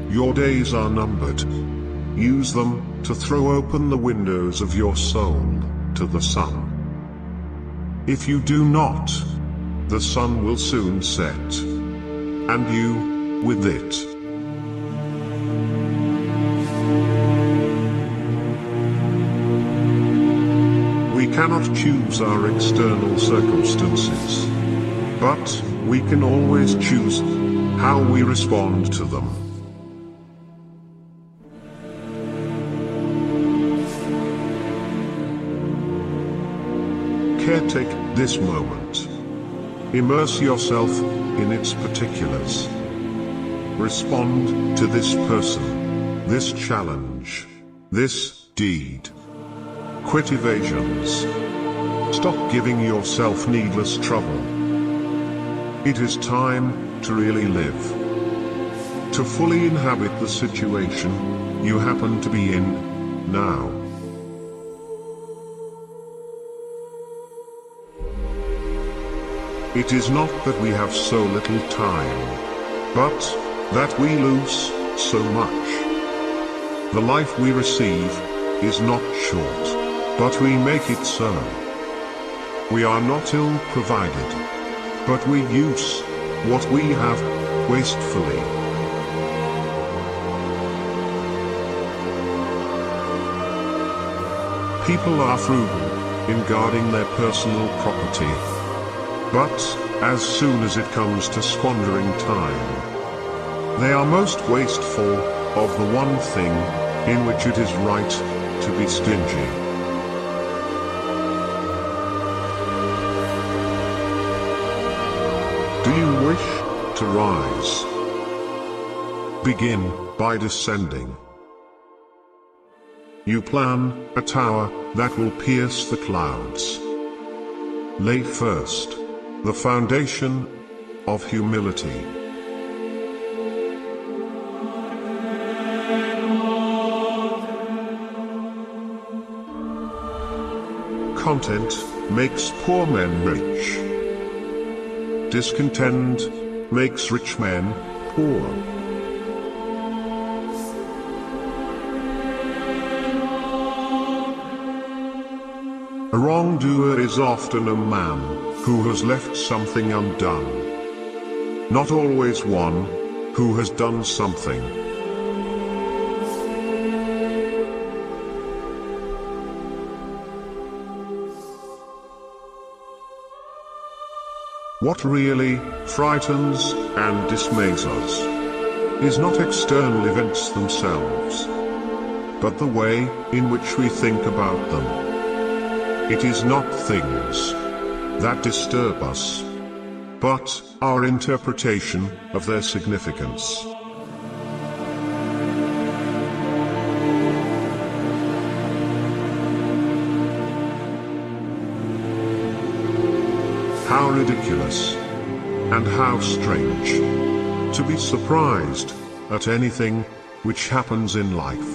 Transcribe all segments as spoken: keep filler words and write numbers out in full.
Your days are numbered. Use them to throw open the windows of your soul to the sun. If you do not, the sun will soon set, and you with it. We cannot choose our external circumstances, but we can always choose how we respond to them. Caretake this moment. Immerse yourself in its particulars. Respond to this person, this challenge, this deed. Quit evasions. Stop giving yourself needless trouble. It is time to really live. To fully inhabit the situation you happen to be in now. It is not that we have so little time, but that we lose so much. The life we receive is not short, but we make it so. We are not ill provided, but we use what we have wastefully. People are frugal in guarding their personal property. But, as soon as it comes to squandering time, they are most wasteful of the one thing in which it is right to be stingy. Do you wish to rise? Begin by descending. You plan a tower that will pierce the clouds. Lay first the foundation of humility. Content makes poor men rich. Discontent makes rich men poor. A wrongdoer is often a man who has left something undone. Not always one who has done something. What really frightens and dismays us is not external events themselves, but the way in which we think about them. It is not things that disturb us, but our interpretation of their significance. How ridiculous, and how strange, to be surprised at anything which happens in life.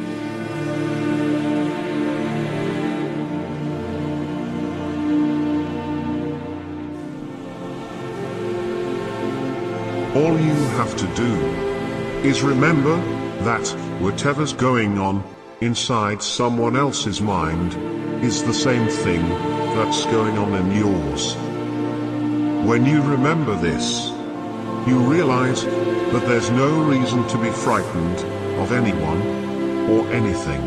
All you have to do is remember that whatever's going on inside someone else's mind is the same thing that's going on in yours. When you remember this, you realize that there's no reason to be frightened of anyone or anything.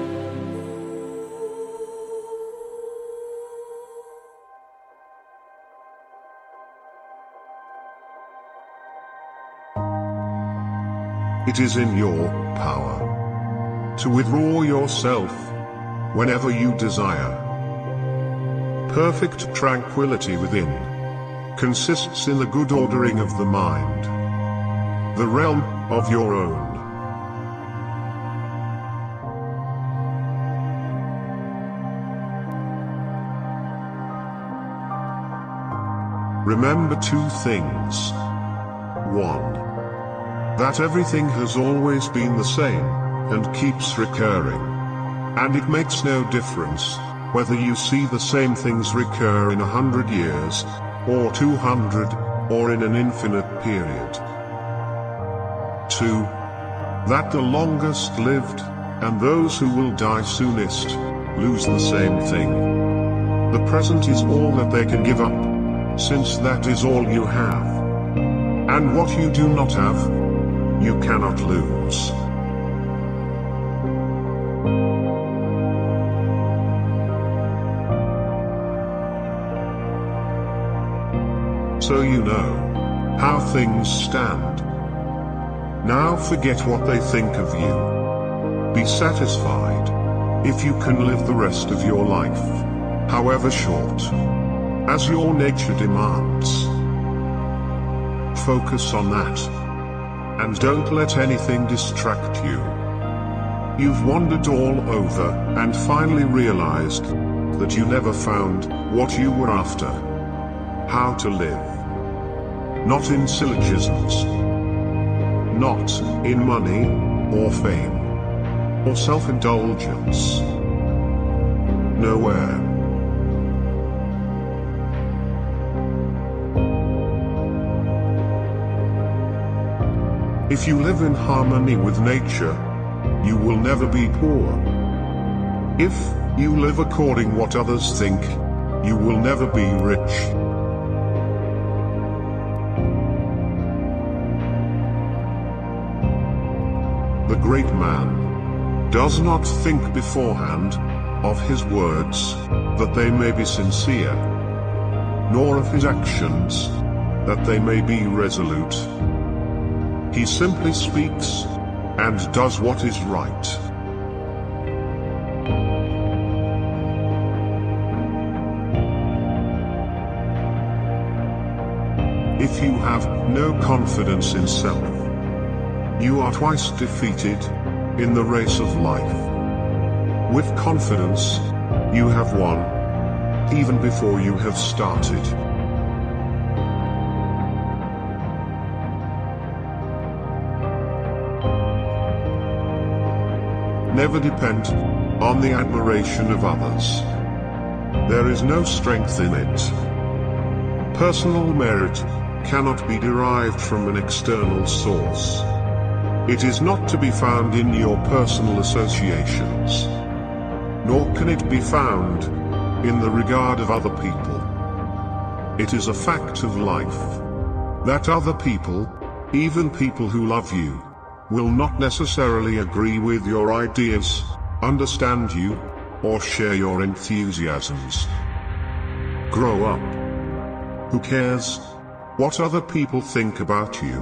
It is in your power to withdraw yourself whenever you desire. Perfect tranquility within consists in the good ordering of the mind, the realm of your own. Remember two things. One, that everything has always been the same, and keeps recurring. And it makes no difference whether you see the same things recur in a hundred years, or two hundred, or in an infinite period. Two, that the longest lived, and those who will die soonest, lose the same thing. The present is all that they can give up, since that is all you have. And what you do not have, you cannot lose. So you know how things stand. Now forget what they think of you. Be satisfied if you can live the rest of your life, however short, as your nature demands. Focus on that, and don't let anything distract you. You've wandered all over and finally realized that you never found what you were after. How to live. Not in syllogisms. Not in money, or fame, or self-indulgence. Nowhere. If you live in harmony with nature, you will never be poor. If you live according what others think, you will never be rich. The great man does not think beforehand of his words, that they may be sincere, nor of his actions, that they may be resolute. He simply speaks, and does what is right. If you have no confidence in self, you are twice defeated in the race of life. With confidence, you have won, even before you have started. Never depend on the admiration of others. There is no strength in it. Personal merit cannot be derived from an external source. It is not to be found in your personal associations, nor can it be found in the regard of other people. It is a fact of life that other people, even people who love you, will not necessarily agree with your ideas, understand you, or share your enthusiasms. Grow up. Who cares what other people think about you?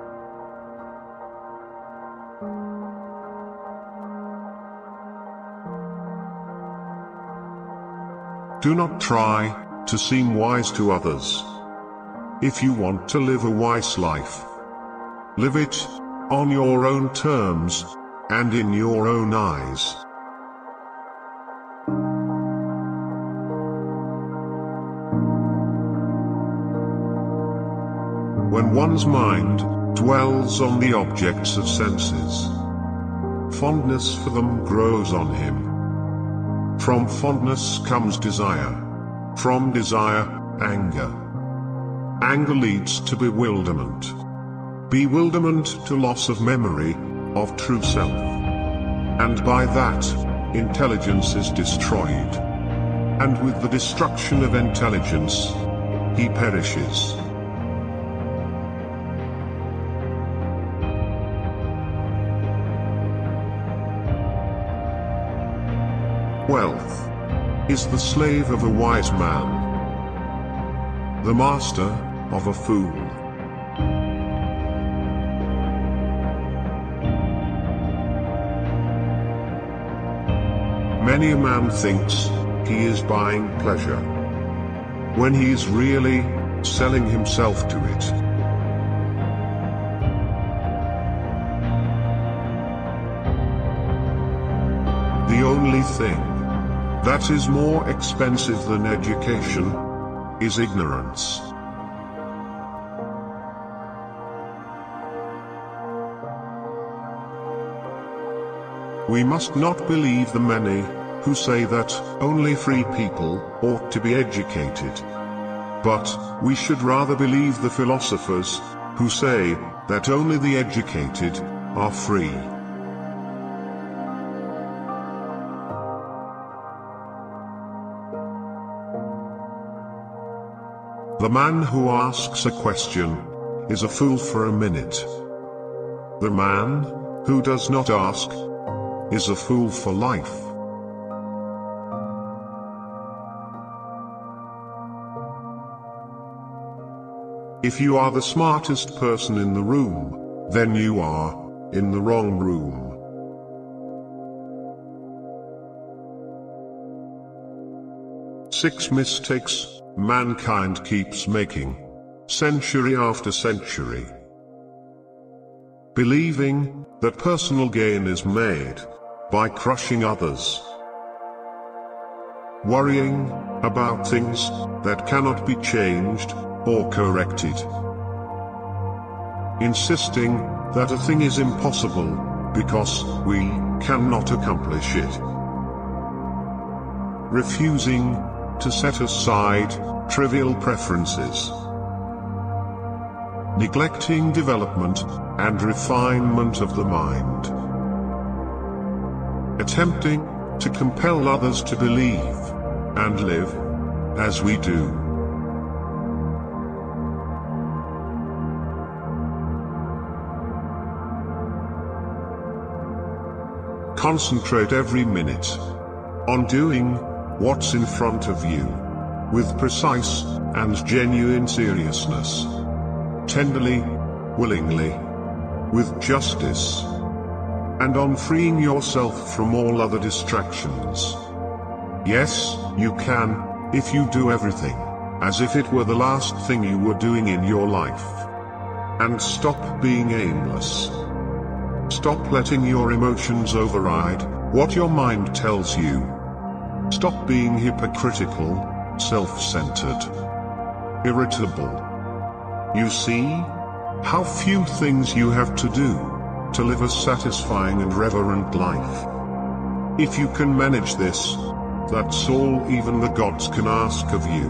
Do not try to seem wise to others. If you want to live a wise life, live it on your own terms, and in your own eyes. When one's mind dwells on the objects of senses, fondness for them grows on him. From fondness comes desire. From desire, anger. Anger leads to bewilderment. Bewilderment to loss of memory of true self. And by that, intelligence is destroyed. And with the destruction of intelligence, he perishes. Wealth is the slave of a wise man, the master of a fool. Many a man thinks he is buying pleasure, when he is really selling himself to it. The only thing that is more expensive than education is ignorance. We must not believe the many who say that only free people ought to be educated. But we should rather believe the philosophers who say that only the educated are free. The man who asks a question is a fool for a minute. The man who does not ask is a fool for life. If you are the smartest person in the room, then you are in the wrong room. Six mistakes mankind keeps making, century after century. Believing that personal gain is made by crushing others. Worrying about things that cannot be changed or corrected. Insisting that a thing is impossible because we cannot accomplish it. Refusing to set aside trivial preferences. Neglecting development and refinement of the mind. Attempting to compel others to believe and live as we do. Concentrate every minute on doing what's in front of you, with precise and genuine seriousness. Tenderly, willingly, with justice, and on freeing yourself from all other distractions. Yes, you can, if you do everything as if it were the last thing you were doing in your life. And stop being aimless. Stop letting your emotions override what your mind tells you. Stop being hypocritical, self-centered, irritable. You see how few things you have to do to live a satisfying and reverent life. If you can manage this, that's all even the gods can ask of you.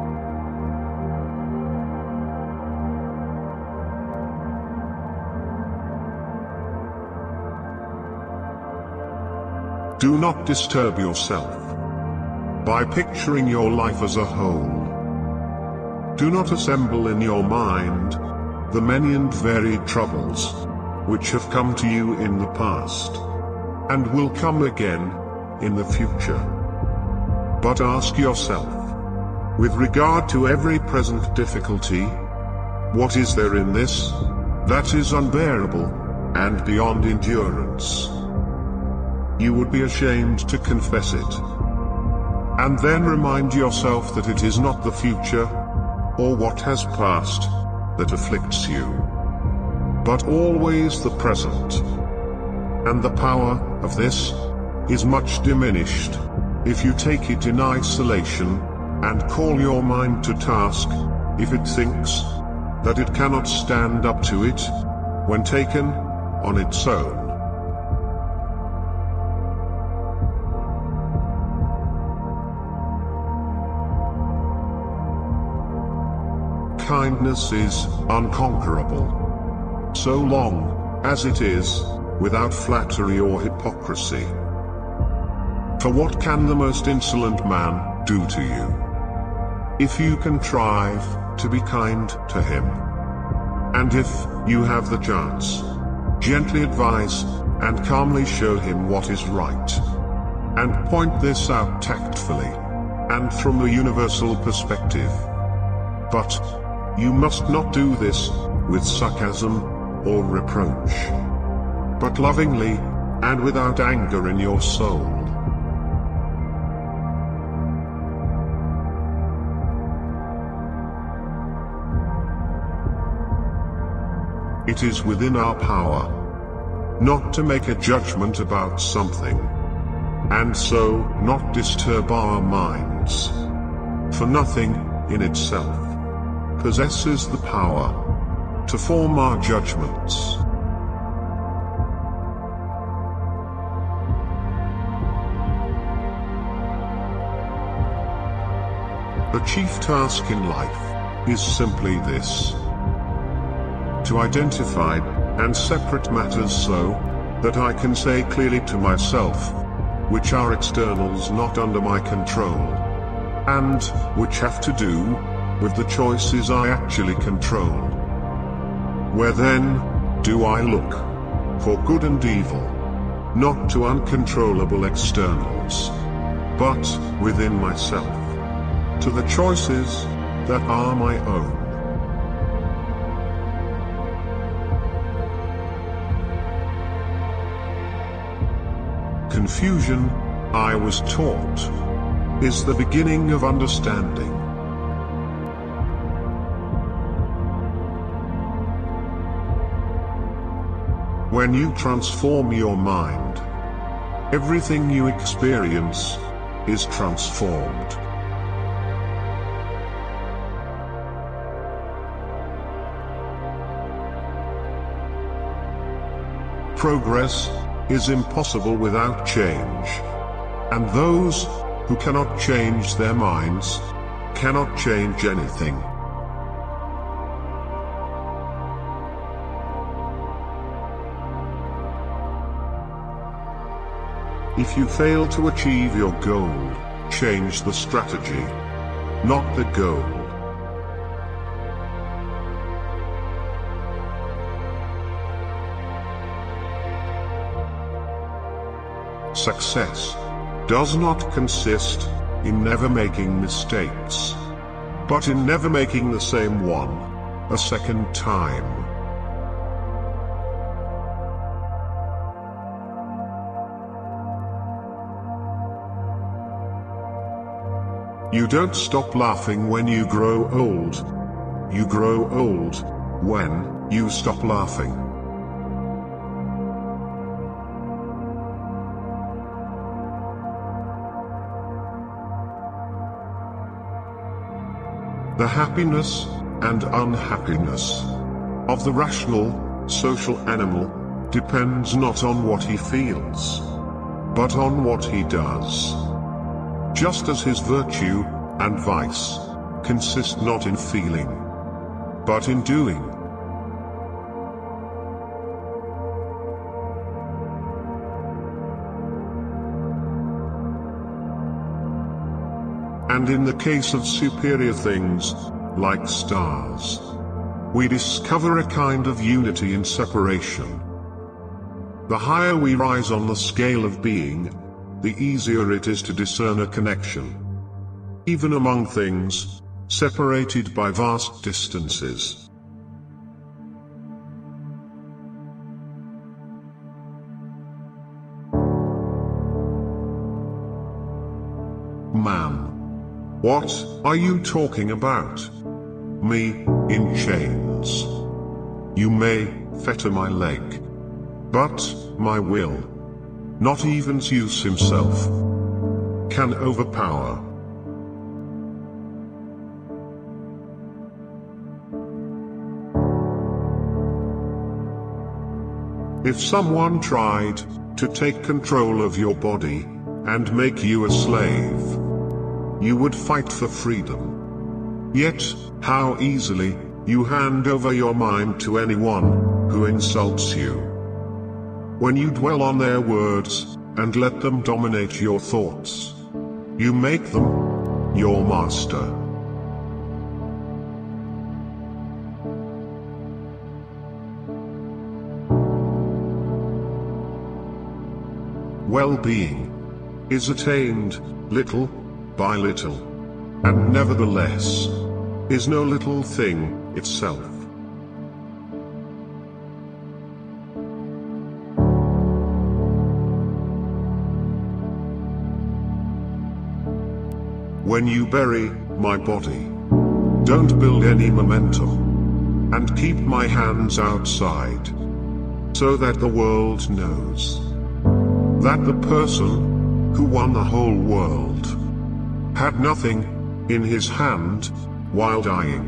Do not disturb yourself by picturing your life as a whole. Do not assemble in your mind the many and varied troubles which have come to you in the past, and will come again in the future. But ask yourself, with regard to every present difficulty, what is there in this that is unbearable and beyond endurance? You would be ashamed to confess it. And then remind yourself that it is not the future, or what has passed, that afflicts you, but always the present. And the power of this is much diminished if you take it in isolation, and call your mind to task, if it thinks that it cannot stand up to it, when taken on its own. Kindness is unconquerable, so long as it is without flattery or hypocrisy. For what can the most insolent man do to you, if you contrive to be kind to him? And if you have the chance, gently advise and calmly show him what is right, and point this out tactfully and from a universal perspective. But you must not do this with sarcasm or reproach, but lovingly and without anger in your soul. It is within our power not to make a judgment about something, and so not disturb our minds. For nothing in itself possesses the power to form our judgments. The chief task in life is simply this: to identify and separate matters so that I can say clearly to myself, which are externals not under my control, and which have to do with the choices I actually control. Where then do I look for good and evil? Not to uncontrollable externals, but within myself, to the choices that are my own. Confusion, I was taught, is the beginning of understanding. When you transform your mind, everything you experience is transformed. Progress is impossible without change, and those who cannot change their minds cannot change anything. If you fail to achieve your goal, change the strategy, not the goal. Success does not consist in never making mistakes, but in never making the same one a second time. You don't stop laughing when you grow old. You grow old when you stop laughing. The happiness and unhappiness of the rational, social animal depends not on what he feels, but on what he does. Just as his virtue and vice consist not in feeling, but in doing. And in the case of superior things, like stars, we discover a kind of unity in separation. The higher we rise on the scale of being, the easier it is to discern a connection, even among things separated by vast distances. Man, what are you talking about? Me, in chains. You may fetter my leg, but my will, not even Zeus himself, can overpower. If someone tried to take control of your body and make you a slave, you would fight for freedom. Yet, how easily you hand over your mind to anyone who insults you. When you dwell on their words and let them dominate your thoughts, you make them your master. Well-being is attained little by little, and nevertheless is no little thing itself. When you bury my body, don't build any momentum, and keep my hands outside, so that the world knows that the person who won the whole world had nothing in his hand while dying.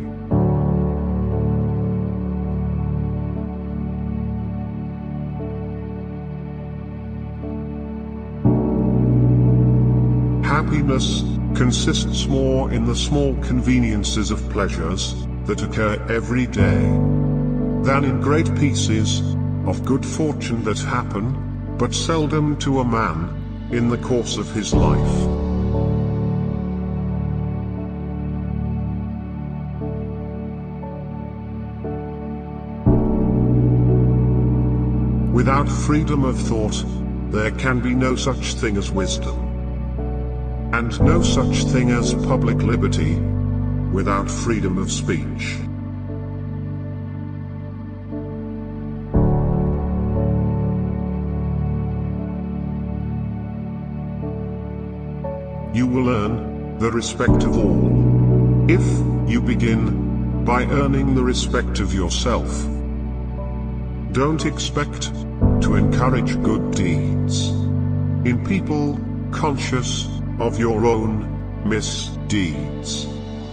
Happiness consists more in the small conveniences of pleasures that occur every day than in great pieces of good fortune that happen but seldom to a man in the course of his life. Without freedom of thought, there can be no such thing as wisdom. And no such thing as public liberty without freedom of speech. You will earn the respect of all if you begin by earning the respect of yourself. Don't expect to encourage good deeds in people conscious of your own misdeeds.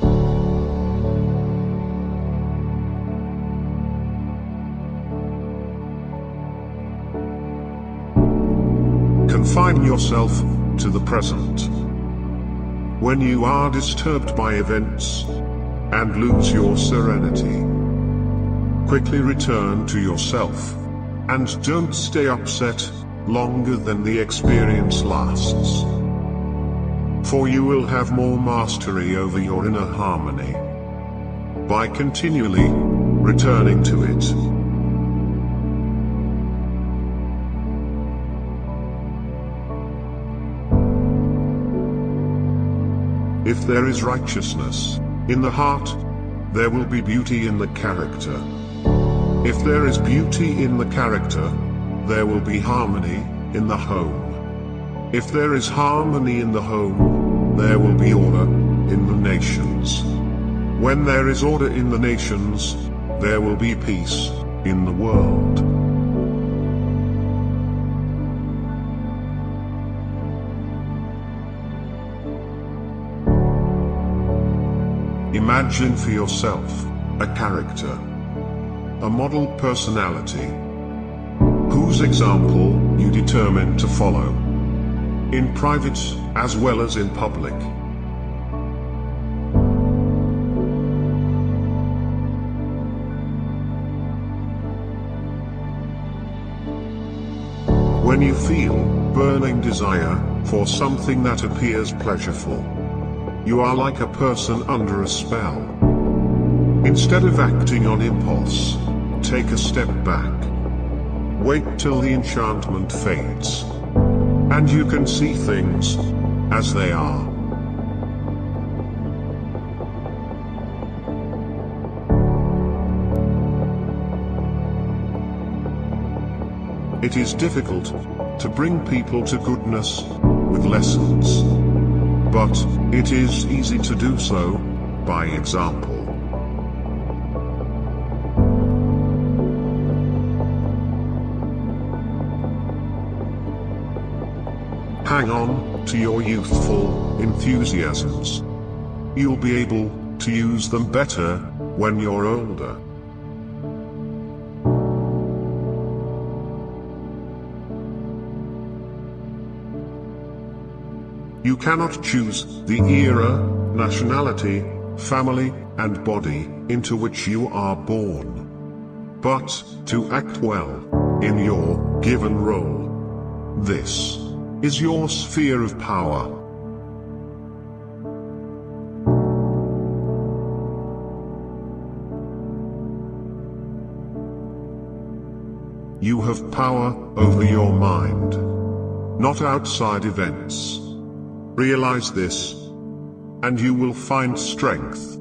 Confine yourself to the present. When you are disturbed by events and lose your serenity, quickly return to yourself, and don't stay upset longer than the experience lasts. For you will have more mastery over your inner harmony by continually returning to it. If there is righteousness in the heart, there will be beauty in the character. If there is beauty in the character, there will be harmony in the home. If there is harmony in the home, there will be order in the nations. When there is order in the nations, there will be peace in the world. Imagine for yourself a character, a model personality, whose example you determine to follow, in private as well as in public. When you feel burning desire for something that appears pleasurable, you are like a person under a spell. Instead of acting on impulse, take a step back. Wait till the enchantment fades, and you can see things as they are. It is difficult to bring people to goodness with lessons, but it is easy to do so by example. Hang on to your youthful enthusiasms. You'll be able to use them better when you're older. You cannot choose the era, nationality, family, and body into which you are born, but to act well in your given role. This is your sphere of power. You have power over your mind, not outside events. Realize this, and you will find strength